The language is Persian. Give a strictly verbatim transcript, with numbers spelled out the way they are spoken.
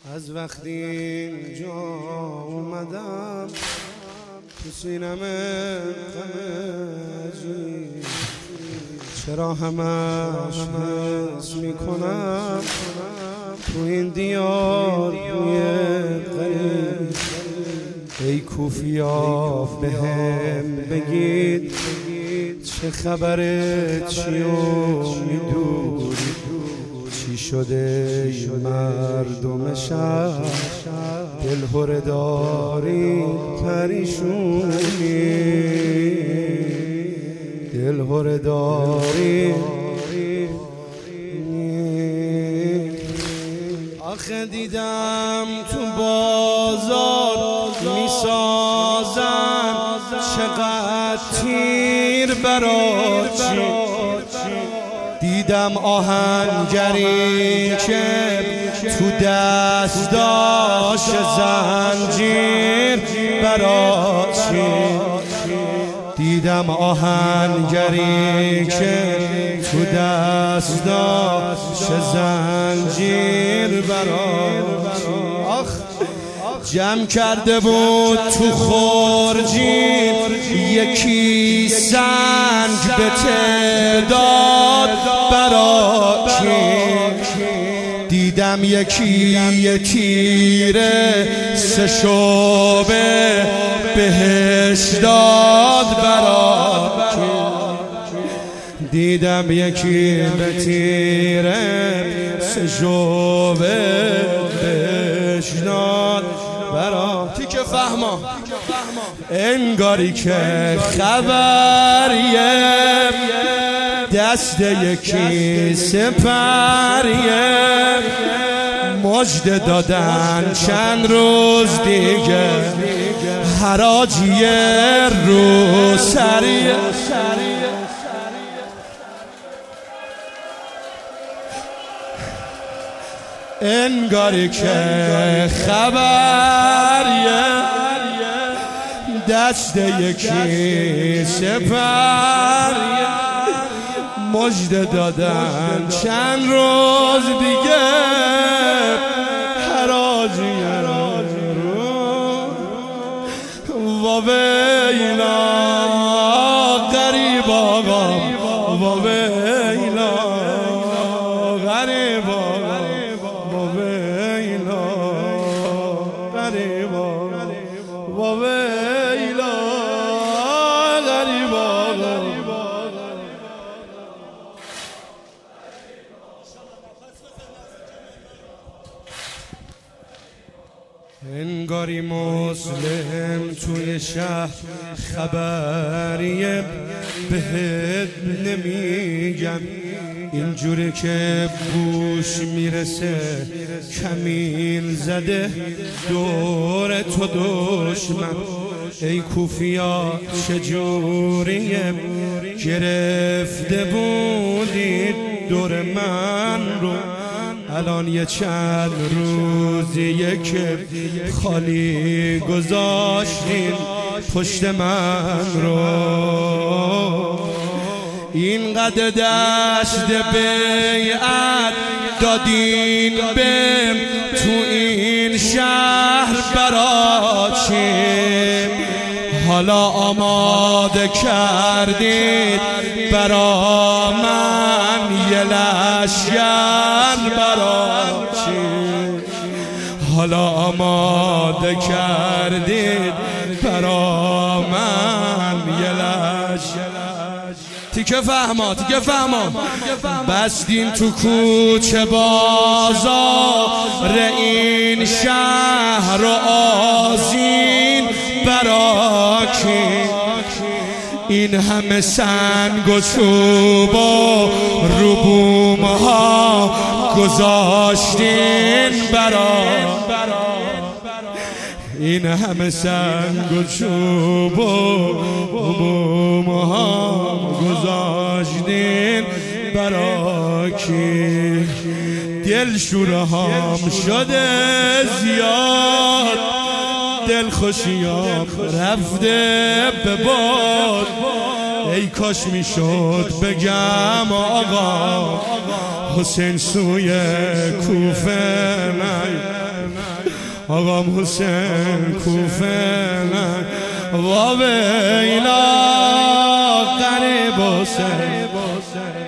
از وقتی اینجا اومدم تو سینمه غمجی چرا همش حس میکنم تو این دیار بوی غریب. ای کوفیا بهم بگید چه خبره، چیو میدونی، چی شده این مردم شهر دلهره داری پریشونی، دلهره داری. آخه دیدم تو بازار میسازن چقدر تیر براچی، دیدم آهنگری که تو دست داشت زنجیر براچی، دیدم آهنگری که تو دست داشت زنجیر براچی. آخ جمع کرده بود تو خورجین یکی سنگ به تعداد براکی، دیدم یکی یه تیره سه شعبه بهش داد براکی، دیدم یکی به تیره سه شعبه بهش داد برا. تیکه فهما انگاری که خبریه دست یکی سپریه، مژده دادن چند روز دیگه حراجی رو سریه. انگاری که خبریه دست یکی سپریه، مژده دادن چند روز دیگه حراجی رو. و ویلا غریب آقا، و ویلا غریب آقا، و ویلا غریب آقا، و ویلا غریب آقا. انگاری مسلم توی شهر خبریه بهت نمیگم، اینجوری که بوش میرسه کمیل زده دور تو دشمن. ای کوفیا چجوریه گرفته بودید دور من رو، الان یه چند روزیه که خالی گذاشتین پشت من رو. اینقدر دست بیعت دادین بهم تو این شهر براچی، حالا آماده کردید برا من یه لشگر براچی، حالا آماده کردید برا من یه لشگر. تیکه فهما تیکه فهما بستین تو کوچه بازار این شهر و آذین براکی، این همه سنگ و چوب و رو بوم ها گذاشتین برا، این همه سنگ و چوب و بوم ها گذاشتین برا کی؟ دل شوره هام شده زیاد، دل خوشیام رفته به باد. ای کاش میشد بگم آقا حسین سوی کوفه نه، آقام حسین کوفه و ویلا قریب حسین